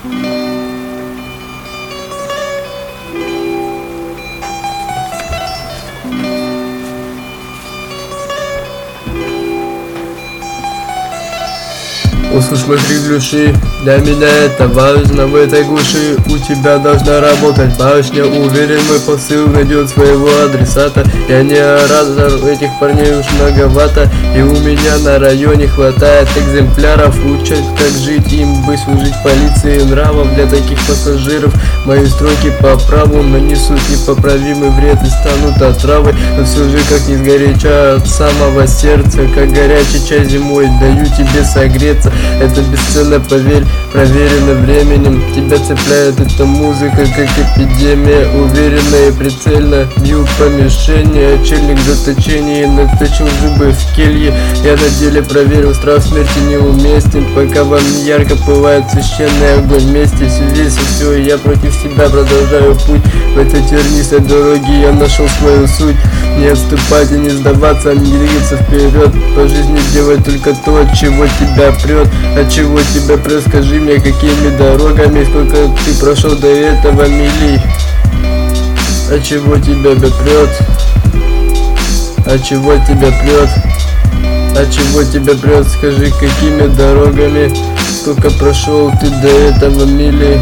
Услышь мой крик души, для меня это важно. В этой глуши у тебя должна работать башня. Уверен, мой посыл найдет своего адресата. Я не оратор, этих парней уж многовато. И у меня на районе хватает экземпляров. Учат, как жить им бы, служить полиции нравов. Для таких пассажиров мои строки по праву нанесут непоправимый вред и станут отравой. Но все же, как не сгоряча от самого сердца, как горячий чай зимой, даю тебе согреться. Это бесценно, поверь, проверено временем. Тебя цепляет эта музыка, как эпидемия. Уверенно и прицельно бью по мишени. Очельник в заточении, наточил зубы в келье. Я на деле проверил, страх смерти неуместен. Пока вам не ярко пылает священный огонь вместе. Весь и все, я против себя продолжаю путь. В этой тернистой дороге я нашел свою суть. Не отступать и не сдаваться, не двигаться вперед. По жизни делать только то, от чего тебя прет. От чего тебя прет, скажи мне, какими дорогами, сколько ты прошел до этого мили. От чего тебя прет? От чего тебя прет? От чего тебя прет, скажи, какими дорогами, сколько прошел ты до этого мили.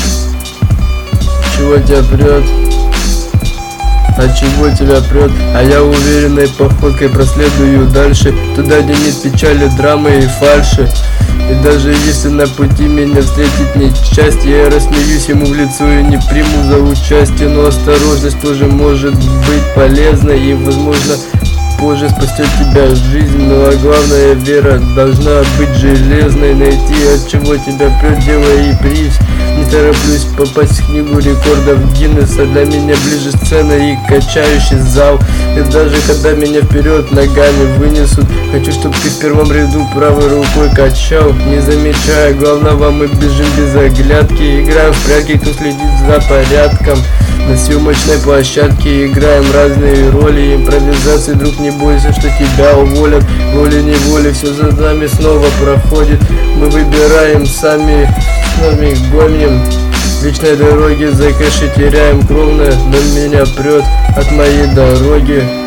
От чего тебя прет? От чего тебя прет? А я уверенной походкой проследую дальше, туда, где нет печали, драмы и фальши. И даже если на пути меня встретит несчастье, я рассмеюсь ему в лицо и не приму за участие. Но осторожность тоже может быть полезной и, возможно, позже спасет тебя жизнь. Ну а главное, вера должна быть железной. Найти, от чего тебя прет, делай и приз. Не тороплюсь попасть в книгу рекордов Гиннесса. Для меня ближе сцена и качающий зал. И даже когда меня вперед ногами вынесут, хочу, чтобы ты в первом ряду правой рукой качал. Не замечая главного, мы бежим без оглядки. Играем в прятки, кто следит за порядком. На съемочной площадке играем разные роли. Импровизации, друг, не бойся, что тебя уволят. Волей-неволей все за нами снова проходит. Мы выбираем сами гоним. В вечной дороге за кэши теряем кровное, но меня прет от моей дороги.